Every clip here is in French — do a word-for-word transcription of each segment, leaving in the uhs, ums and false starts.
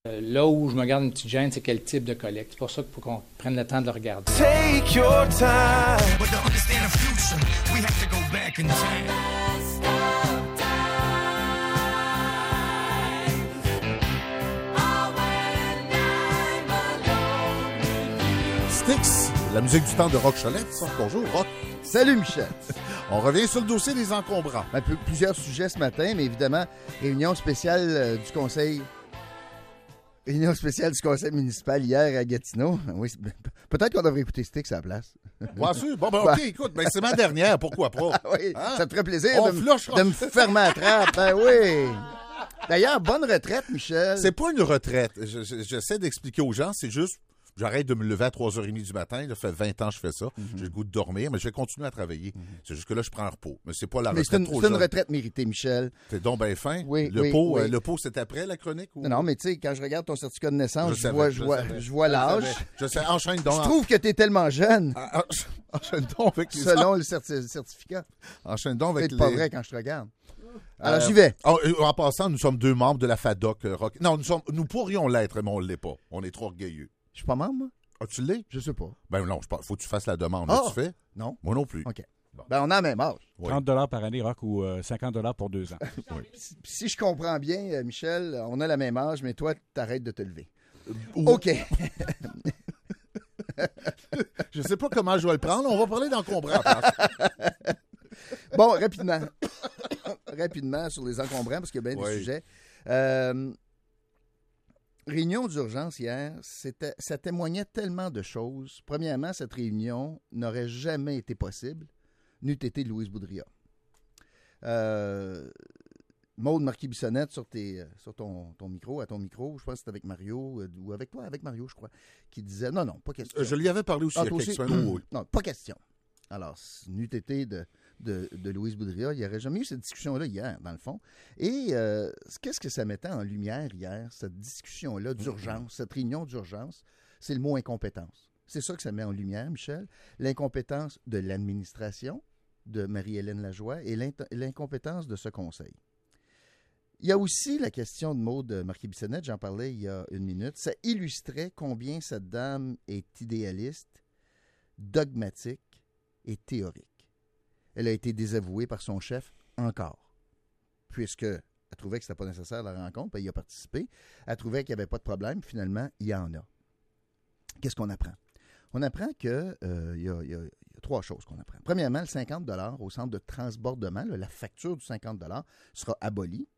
Là où je me garde une petite gêne, c'est quel type de collecte. C'est pour ça qu'il faut qu'on prenne le temps de le regarder. Take your time. But to understand the future, we have to go back in time. Styx, la musique du temps de Rock Cholette, ça. Bonjour, Rock. Salut, Michel. On revient sur le dossier des encombrants. Un peu, plusieurs sujets ce matin, mais évidemment, réunion spéciale euh, du Conseil... Réunion spéciale du Conseil municipal hier à Gatineau. Oui, peut-être qu'on devrait écouter Styx à la place. Bien sûr. Bon, ben, OK, écoute, ben, c'est ma dernière, pourquoi pas? Ah oui, hein? Ça te ferait plaisir On de, m- de me fermer la trappe. Ben oui. D'ailleurs, bonne retraite, Michel. C'est pas une retraite. Je, je, j'essaie d'expliquer aux gens, c'est juste... J'arrête de me lever à trois heures trente du matin. Ça fait vingt ans que je fais ça. Mm-hmm. J'ai le goût de dormir, mais je vais continuer à travailler. Mm-hmm. C'est juste que là, je prends un repos. Mais c'est pas la mais retraite c'est une, trop c'est jeune. une retraite méritée, Michel. T'es donc bien fin. Oui, le oui, pot, oui. Euh, le pot, c'est après la chronique? Ou... Non, non, mais tu sais, quand je regarde ton certificat de naissance, je, je, savais, vois, je, je, vois, savais, je vois l'âge. Je sais, enchaîne donc. Je trouve que tu es tellement jeune. Enchaîne donc avec les... Selon le certi- certificat. Enchaîne donc avec c'est les... pas vrai quand je te regarde. Alors, euh, j'y vais. En, en passant, nous sommes deux membres de la FADOC. Euh, rock... Non, nous, sommes, nous pourrions l'être, mais on ne l'est pas. On est trop orgueilleux. Je suis pas membre, moi? Ah, tu l'es? Je sais pas. Ben non, il faut que tu fasses la demande. Ah! Là, tu fais? Non. Moi non plus. OK. Bon. Ben, on a le même âge. Oui. trente dollars par année, Rock, ou euh, cinquante dollars pour deux ans. Oui. Si, si je comprends bien, euh, Michel, on a le même âge, mais toi, t'arrêtes de te lever. Ou... OK. Je sais pas comment je vais le prendre. On va parler d'encombrants. Bon, rapidement. rapidement sur les encombrants, parce qu'il y a bien oui. des sujets. Euh, réunion d'urgence hier, c'était, ça témoignait tellement de choses. Premièrement, cette réunion n'aurait jamais été possible n'eût été Louise Boudria. Euh, Maude Marquis-Bissonnette sur, tes, sur ton, ton micro, à ton micro, je pense que c'était avec Mario, euh, ou avec toi, avec Mario, je crois, qui disait, non, non, pas question. Euh, je lui avais parlé aussi ah, il y a quelques aussi? semaines. Oui. Non, pas question. Alors, n'eût été de, de, de Louise Boudria, il n'y aurait jamais eu cette discussion-là hier, dans le fond. Et euh, qu'est-ce que ça mettait en lumière hier, cette discussion-là d'urgence, cette réunion d'urgence? C'est le mot incompétence. C'est ça que ça met en lumière, Michel. L'incompétence de l'administration, de Marie-Hélène Lajoie, et l'incompétence de ce conseil. Il y a aussi la question de Maude Marquis-Bissonnette, j'en parlais il y a une minute. Ça illustrait combien cette dame est idéaliste, dogmatique et théorique. Elle a été désavouée par son chef encore, puisqu'elle trouvait que ce n'était pas nécessaire la rencontre, puis elle y a participé. Elle trouvait qu'il n'y avait pas de problème, finalement, il y en a. Qu'est-ce qu'on apprend? On apprend qu'il euh, y, y, y a trois choses qu'on apprend. Premièrement, le cinquante dollars au centre de transbordement, là, la facture du cinquante dollars sera abolie.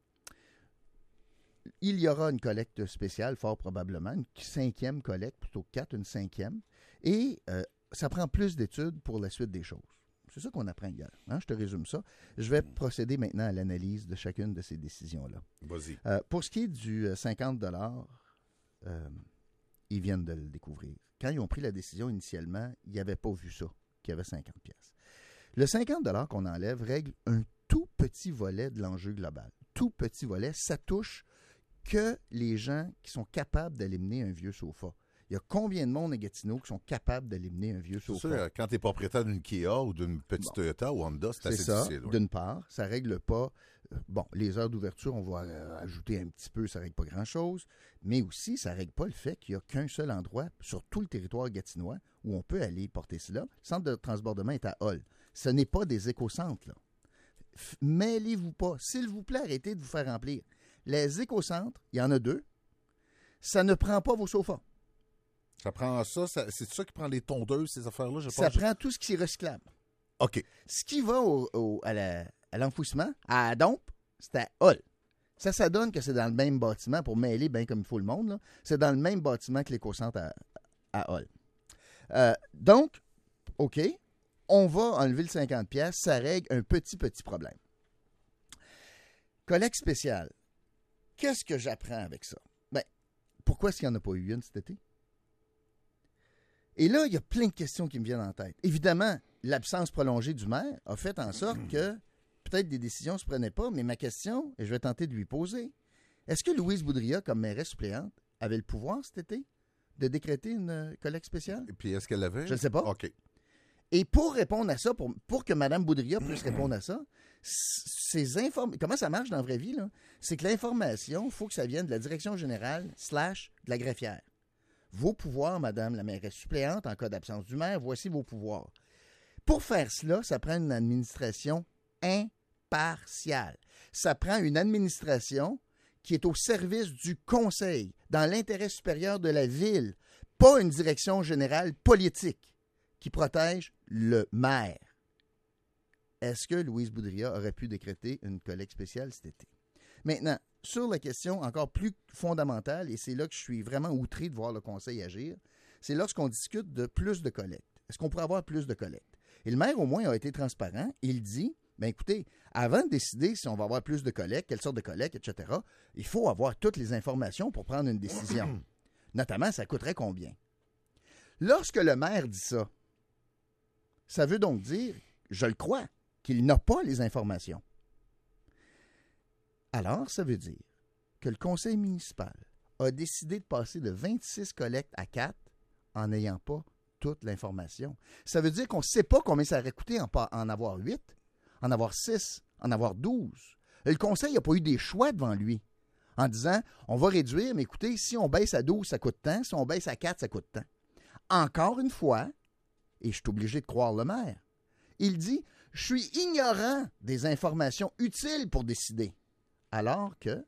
Il y aura une collecte spéciale, fort probablement, une cinquième collecte, plutôt que quatre, une cinquième. Et euh, ça prend plus d'études pour la suite des choses. C'est ça qu'on apprend hier. Hein? Je te résume ça. Je vais procéder maintenant à l'analyse de chacune de ces décisions-là. Vas-y. Euh, pour ce qui est du cinquante dollars, euh, ils viennent de le découvrir. Quand ils ont pris la décision initialement, ils n'avaient pas vu ça, qu'il y avait cinquante pièces. Le cinquante dollars qu'on enlève règle un tout petit volet de l'enjeu global. Tout petit volet, ça touche que les gens qui sont capables d'éliminer un vieux sofa. Il y a combien de monde à Gatineau qui sont capables d'éliminer un vieux sofa? C'est sûr, quand tu es propriétaire d'une Kia ou d'une petite bon. Toyota ou Honda, c'est, c'est assez ça, difficile. Oui. D'une part, ça ne règle pas... Euh, bon, les heures d'ouverture, on va euh, ajouter un petit peu, ça ne règle pas grand-chose, mais aussi, ça ne règle pas le fait qu'il n'y a qu'un seul endroit sur tout le territoire gatinois où on peut aller porter cela. Le centre de transbordement est à Hall. Ce n'est pas des écocentres, là. F- mêlez-vous pas. S'il vous plaît, arrêtez de vous faire remplir. Les écocentres, il y en a deux. Ça ne prend pas vos sofas. Ça prend ça, ça c'est ça qui prend les tondeuses, ces affaires-là? Je ça pense, prend je... tout ce qui est recyclable. OK. Ce qui va au, au, à, la, à l'enfouissement, à Dompe, c'est à Hall. Ça, ça donne que c'est dans le même bâtiment, pour mêler bien comme il faut le monde, là. C'est dans le même bâtiment que l'écocentre à, à Hall. Euh, donc, OK, on va enlever le cinquante piastres, ça règle un petit, petit problème. Collecte spéciale. Qu'est-ce que j'apprends avec ça? Bien, pourquoi est-ce qu'il n'y en a pas eu une cet été? Et là, il y a plein de questions qui me viennent en tête. Évidemment, l'absence prolongée du maire a fait en sorte que peut-être des décisions ne se prenaient pas, mais ma question, et je vais tenter de lui poser, est-ce que Louise Boudria, comme mairesse suppléante, avait le pouvoir cet été de décréter une collecte spéciale? Et puis, est-ce qu'elle l'avait? Je ne sais pas. OK. Et pour répondre à ça, pour, pour que Mme Boudria puisse répondre à ça, ces inform... comment ça marche dans la vraie vie, là? C'est que l'information, il faut que ça vienne de la direction générale slash de la greffière. Vos pouvoirs, Madame la mairesse suppléante, en cas d'absence du maire, voici vos pouvoirs. Pour faire cela, ça prend une administration impartiale. Ça prend une administration qui est au service du conseil, dans l'intérêt supérieur de la ville, pas une direction générale politique qui protège le maire. Est-ce que Louise Boudria aurait pu décréter une collecte spéciale cet été? Maintenant, sur la question encore plus fondamentale, et c'est là que je suis vraiment outré de voir le conseil agir, c'est lorsqu'on discute de plus de collecte. Est-ce qu'on pourrait avoir plus de collecte? Et le maire, au moins, a été transparent. Il dit, bien écoutez, avant de décider si on va avoir plus de collecte, quelle sorte de collecte, et cetera, il faut avoir toutes les informations pour prendre une décision. Notamment, ça coûterait combien? Lorsque le maire dit ça, ça veut donc dire, je le crois, qu'il n'a pas les informations. Alors, ça veut dire que le conseil municipal a décidé de passer de vingt-six collectes à quatre en n'ayant pas toute l'information. Ça veut dire qu'on ne sait pas combien ça aurait coûté en, en avoir huit, en avoir six, en avoir douze. Le conseil n'a pas eu des choix devant lui en disant, on va réduire, mais écoutez, si on baisse à douze, ça coûte tant, si on baisse à quatre, ça coûte tant. Encore une fois, et je suis obligé de croire le maire, il dit, je suis ignorant des informations utiles pour décider. Alors que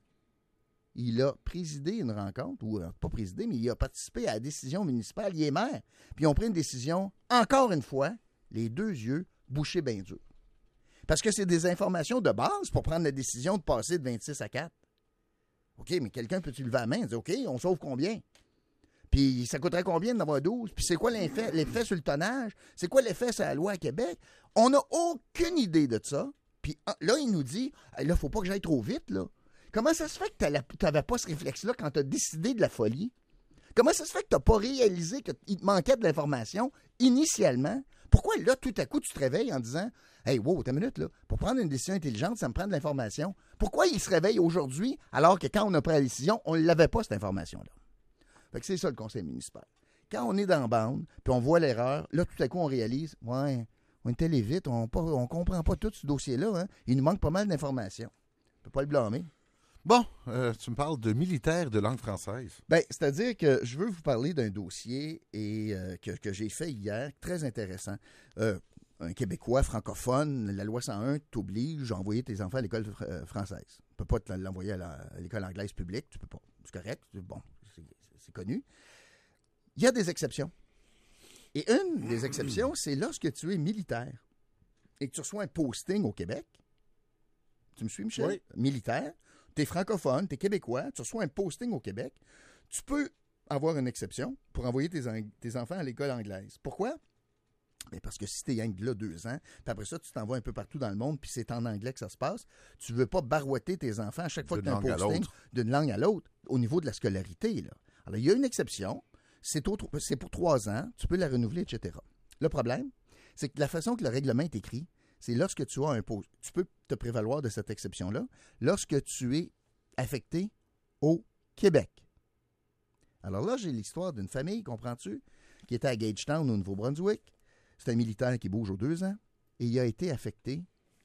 il a présidé une rencontre, ou pas présidé, mais il a participé à la décision municipale, il est maire. Puis ils ont pris une décision, encore une fois, les deux yeux bouchés bien durs. Parce que c'est des informations de base pour prendre la décision de passer de vingt-six à quatre. OK, mais quelqu'un peut-tu lever la main et dire, OK, on sauve combien? Puis ça coûterait combien d'en avoir douze? Puis c'est quoi l'effet, l'effet sur le tonnage? C'est quoi l'effet sur la loi à Québec? On n'a aucune idée de ça. Puis là, il nous dit, là, il ne faut pas que j'aille trop vite, là. Comment ça se fait que tu n'avais pas ce réflexe-là quand tu as décidé de la folie? Comment ça se fait que tu n'as pas réalisé qu'il te manquait de l'information initialement? Pourquoi là, tout à coup, tu te réveilles en disant, hey, wow, t'as une minute, là, pour prendre une décision intelligente, ça me prend de l'information. Pourquoi il se réveille aujourd'hui alors que quand on a pris la décision, on ne l'avait pas, cette information-là? Fait que c'est ça le conseil municipal. Quand on est dans la bande, puis on voit l'erreur, là, tout à coup, on réalise, ouais, on est allé vite, on ne comprend pas tout ce dossier-là, hein? Il nous manque pas mal d'informations. On ne peut pas le blâmer. Bon, euh, tu me parles de militaire de langue française. Bien, c'est-à-dire que je veux vous parler d'un dossier et, euh, que, que j'ai fait hier, très intéressant. Euh, un Québécois francophone, la loi cent un t'oblige à envoyer tes enfants à l'école fr- française. Tu ne peux pas te l'envoyer à, la, à l'école anglaise publique, tu peux pas. C'est correct, c'est, bon, c'est, c'est connu. Il y a des exceptions. Et une des exceptions, c'est lorsque tu es militaire et que tu reçois un posting au Québec. Tu me suis, Michel? Oui. Militaire. Tu es francophone, tu es québécois, tu reçois un posting au Québec, tu peux avoir une exception pour envoyer tes, en- tes enfants à l'école anglaise. Pourquoi? Bien parce que si tu es là deux ans, puis après ça, tu t'envoies un peu partout dans le monde, puis c'est en anglais que ça se passe, tu ne veux pas barouetter tes enfants à chaque fois D'une que tu as un langue à posting l'autre. d'une langue à l'autre au niveau de la scolarité. Là. Alors, il y a une exception, c'est, au- c'est pour trois ans, tu peux la renouveler, et cetera. Le problème, c'est que la façon que le règlement est écrit, c'est lorsque tu as un poste, tu peux te prévaloir de cette exception-là, lorsque tu es affecté au Québec. Alors là, j'ai l'histoire d'une famille, comprends-tu, qui était à Gagetown, au Nouveau-Brunswick. C'est un militaire qui bouge aux deux ans et il a été affecté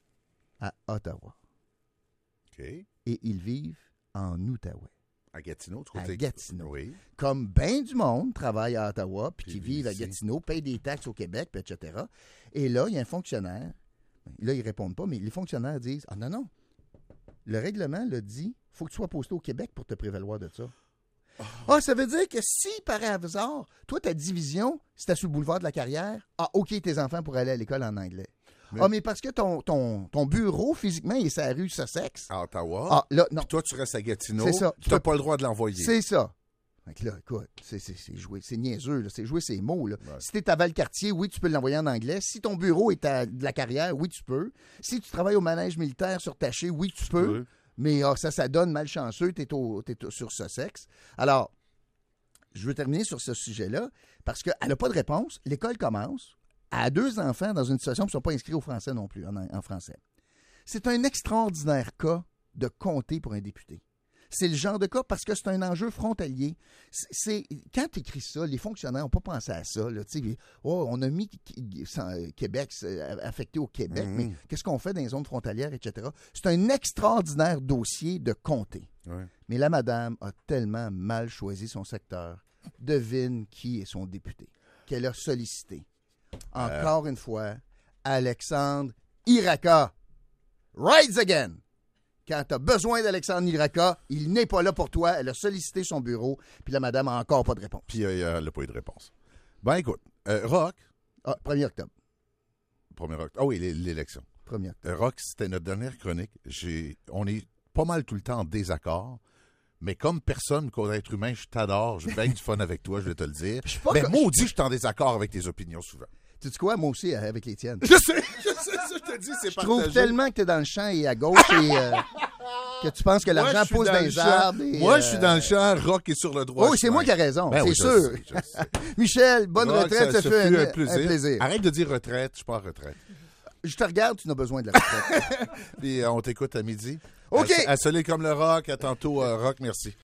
à Ottawa. OK. Et ils vivent en Outaouais. À Gatineau, tu À côté- Gatineau. Oui. Comme bien du monde travaille à Ottawa, puis Puis qui vit vivent à ici. Gatineau, payent des taxes au Québec, puis et cetera. Et là, il y a un fonctionnaire. Là, ils ne répondent pas, mais les fonctionnaires disent, ah non, non, le règlement le dit, il faut que tu sois posté au Québec pour te prévaloir de ça. Ah, ça veut dire que si, par hasard, toi, ta division, c'était sur le boulevard de la Carrière, ah, OK, tes enfants pourraient aller à l'école en anglais. Mais- Ah, mais parce que ton, ton, ton bureau, physiquement, il est sur la rue Sussex. À Ottawa. Ah, là, non, Puis toi, tu restes à Gatineau. C'est ça. Tu n'as pas le droit de l'envoyer. c'est ça. Fait que là, écoute, c'est, c'est, c'est joué, c'est niaiseux, là, c'est jouer ces mots. Là. Ouais. Si tu es à Valcartier, oui, tu peux l'envoyer en anglais. Si ton bureau est à de la Carrière, oui, tu peux. Si tu travailles au manège militaire sur Taché, oui, tu peux. peux. Mais ah, ça, ça donne malchanceux, tu es sur Sussex. Alors, je veux terminer sur ce sujet-là parce qu'elle n'a pas de réponse. L'école commence. Elle a deux enfants dans une situation qui ne sont pas inscrits au français non plus, en, en français. C'est un extraordinaire cas de comté pour un député. C'est le genre de cas parce que c'est un enjeu frontalier. C'est, c'est quand tu écris ça, les fonctionnaires n'ont pas pensé à ça. Là, oh, on a mis Québec affecté au Québec, mm-hmm. mais qu'est-ce qu'on fait dans les zones frontalières, et cetera. C'est un extraordinaire dossier de comté. Ouais. Mais la madame a tellement mal choisi son secteur. Devine qui est son député, qu'elle a sollicité. Encore euh... une fois, Alexandre Iraca. Rides again! Quand tu as besoin d'Alexandre Iraca, il n'est pas là pour toi. Elle a sollicité son bureau, puis la madame n'a encore pas de réponse. Puis euh, elle n'a pas eu de réponse. Ben écoute, euh, Rock... Ah, premier octobre. premier octobre. Ah oui, l'élection. premier octobre. Euh, Rock, c'était notre dernière chronique. J'ai... On est pas mal tout le temps en désaccord. Mais comme personne, qu'au être humain, je t'adore, je baigne du fun avec toi, je vais te le dire. Mais que... maudit, je suis en désaccord avec tes opinions souvent. Tu sais quoi, moi aussi, avec les tiennes. Je sais, je sais, je te dis, c'est je partagé. trouve tellement que tu es dans le champ et à gauche et euh, que tu penses que l'argent moi, pousse dans, dans les arbres. Et, moi, euh... je suis dans le champ, Rock est sur le droit. Oh, oui, c'est moi qui ai raison, ben c'est oui, sûr. Je sais, je sais. Michel, bonne Rock, retraite, ça, ça fait un, un, plaisir. un plaisir. Arrête de dire retraite, je suis pas en retraite. Je te regarde, tu n'as besoin de la retraite. Puis euh, on t'écoute à midi. OK. À, à Solide comme le Rock, à tantôt, euh, Rock, merci.